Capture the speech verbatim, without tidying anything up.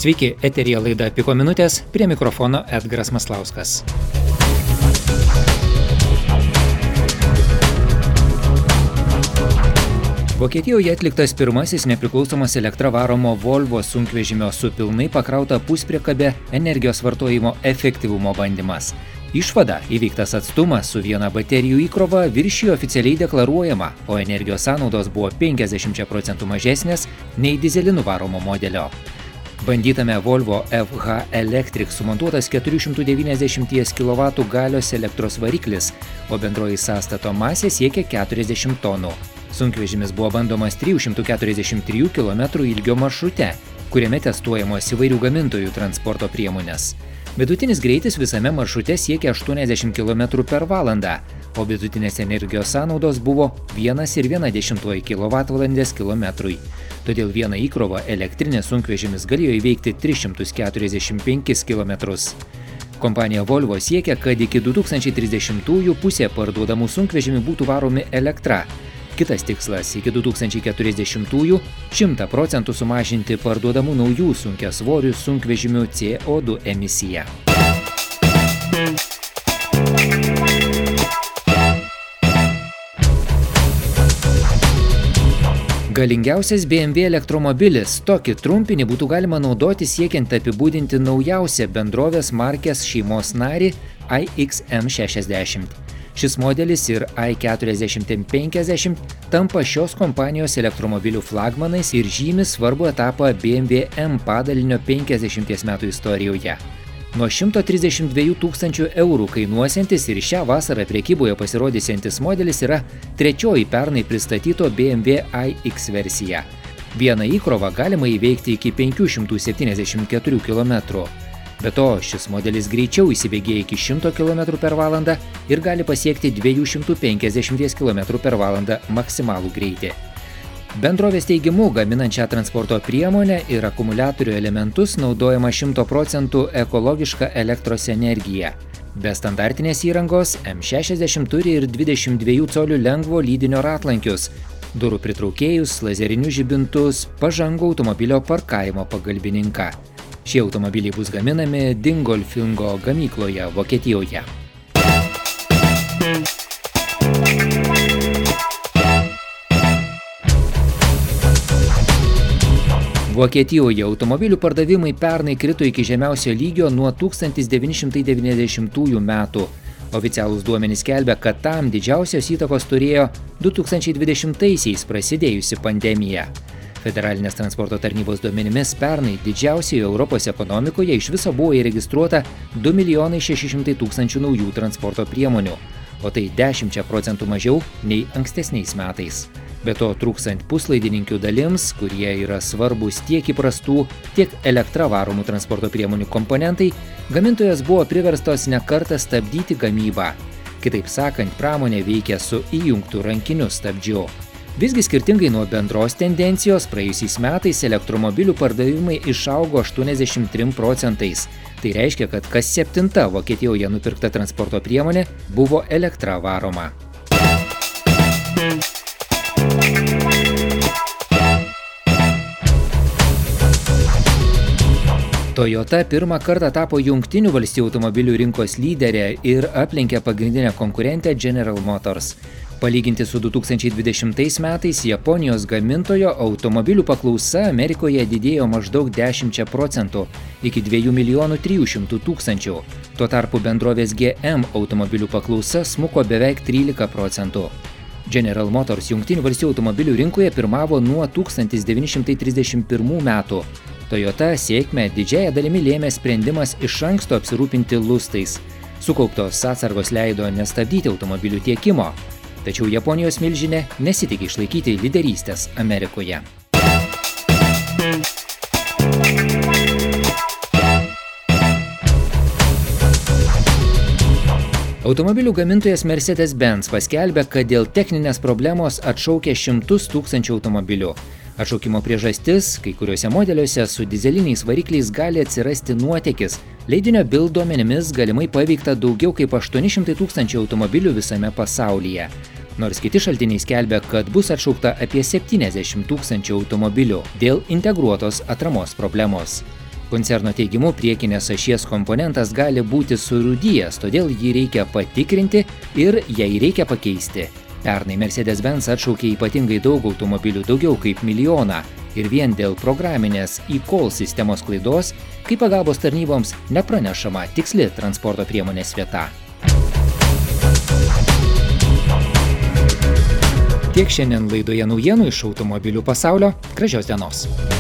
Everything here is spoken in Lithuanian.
Sveiki, eteryje laida Piko minutės, prie mikrofono Edgaras Maslauskas. Vokietijoje atliktas pirmasis nepriklausomas elektra varomo Volvo sunkvežimio su pilnai pakrauta puspriekabe energijos vartojimo efektyvumo bandymas. Išvada – įveiktas atstumas su viena baterijų įkrova viršijo oficialiai deklaruojama, o energijos sąnaudos buvo penkiasdešimt procentų mažesnės nei dyzelinu varomo modelio. Bandytame Volvo F H Electric sumontuotas keturių šimtų devyniasdešimties kilovatų galios elektros variklis, o bendroji sąstato masė siekia keturiasdešimt tonų. Sunkvežimis buvo bandomas trijų šimtų keturiasdešimt trijų kilometrų ilgio maršrute, kuriame testuojamos įvairių gamintojų transporto priemonės. Vidutinis greitis visame maršrute siekia aštuoniasdešimt kilometrų per valandą, o vidutinės energijos sąnaudos buvo vienas ir viena dešimtoji kilovatvalandės kilometrui. Todėl vieną įkrovą elektrinės sunkvežimis galėjo įveikti tris šimtus keturiasdešimt penkis kilometrus. Kompanija Volvo siekia, kad iki du tūkstančiai trisdešimtųjų pusė parduodamų sunkvežimių būtų varomi elektra. Kitas tikslas – iki du tūkstančiai keturiasdešimtųjų šimtą procentų sumažinti parduodamų naujų sunkiasvorių sunkvežimių C O du emisiją. Galingiausias B M W elektromobilis. Tokį trumpinį būtų galima naudoti siekiant apibūdinti naujausią bendrovės markės šeimos narį i X M šešiasdešimt. Šis modelis ir i keturiasdešimt M penkiasdešimt tampa šios kompanijos elektromobilių flagmanais ir žymi svarbų etapą B M W M padalinio penkiasdešimties metų istorijoje. Nuo šimto trisdešimt dviejų tūkstančių eurų kainuosiantis ir šią vasarą prekyboje pasirodysiantis modelis yra trečioji pernai pristatyto B M W i X versija. Vieną įkrovą galima įveikti iki penkių šimtų septyniasdešimt keturių kilometrų. Be to, šis modelis greičiau įsibėgėja iki šimto kilometrų per valandą ir gali pasiekti dviejų šimtų penkiasdešimties kilometrų per valandą maksimalų greitį. Bendrovės teigimu, gaminant šią transporto priemonę ir akumuliatorių elementus naudojama šimto procentų ekologiška elektros energija. Be standartinės įrangos M šešiasdešimt turi ir dvidešimt dviejų colių lengvo lydinio ratlankius, durų pritraukėjus, lazerinius žibintus, pažangų automobilio parkavimo pagalbininką. Šie automobiliai bus gaminami Dingolfingo gamykloje Vokietijoje. Vokietijoje automobilių pardavimai pernai krito iki žemiausio lygio nuo tūkstantis devyni šimtai devyniasdešimtųjų metų. Oficialūs duomenys skelbia, kad tam didžiausios įtakos turėjo du tūkstančiai dvidešimtaisiais prasidėjusi pandemija. Federalinės transporto tarnybos duomenimis pernai didžiausioje Europos ekonomikoje iš viso buvo įregistruota du milijonai šeši šimtai tūkstančių naujų transporto priemonių, o tai dešimčia procentų mažiau nei ankstesniais metais. Be to, trūkstant puslaidininkių dalims, kurie yra svarbus tiek įprastų, tiek elektra varomų transporto priemonių komponentai, gamintojas buvo priverstos ne kartą stabdyti gamybą. Kitaip sakant, pramonė veikia su įjungtų rankiniu stabdžiu. Visgi skirtingai nuo bendros tendencijos, praėjusiais metais elektromobilių pardavimai išaugo aštuoniasdešimt trim procentais. Tai reiškia, kad kas septinta Vokietijoje nupirkta transporto priemonė buvo elektra varoma. Toyota pirmą kartą tapo Jungtinių valstijų automobilių rinkos lyderė ir aplenkė pagrindinę konkurentę General Motors. Palyginti su du tūkstančiai dvidešimtais metais Japonijos gamintojo automobilių paklausa Amerikoje didėjo maždaug dešimčia procentų iki dviejų milijonų trijų šimtų tūkstančių. Tuo tarpu bendrovės G M automobilių paklausa smuko beveik trylika procentų. General Motors Jungtinių valstijų automobilių rinkoje pirmavo nuo tūkstantis devyni šimtai trisdešimt pirmų metų. Toyota sėkmę didžiąją dalimi lėmė sprendimas iš anksto apsirūpinti lustais. Sukauptos atsargos leido nestabdyti automobilių tiekimo. Tačiau Japonijos milžinė nesitikė išlaikyti lyderystės Amerikoje. Automobilių gamintojas Mercedes-Benz paskelbė, kad dėl techninės problemos atšaukė šimtus tūkstančių automobilių. Atšaukimo priežastis – kai kuriuose modeliuose su dizeliniais varikliais gali atsirasti nuotėkis. Leidinio Bild duomenimis galimai paveikta daugiau kaip aštuoni šimtai tūkstančių automobilių visame pasaulyje. Nors kiti šaltiniai skelbia, kad bus atšaukta apie septyniasdešimt tūkstančių automobilių dėl integruotos atramos problemos. Koncerno teigimu, priekinės ašies komponentas gali būti surūdijęs, todėl jį reikia patikrinti ir jei reikia pakeisti. Pernai Mercedes-Benz atšaukė ypatingai daug automobilių, daugiau kaip milijoną, ir vien dėl programinės e-call sistemos klaidos, kai pagalbos tarnyboms nepranešama tiksli transporto priemonės vieta. Tiek šiandien laidoje naujienų iš automobilių pasaulio. Gražios dienos.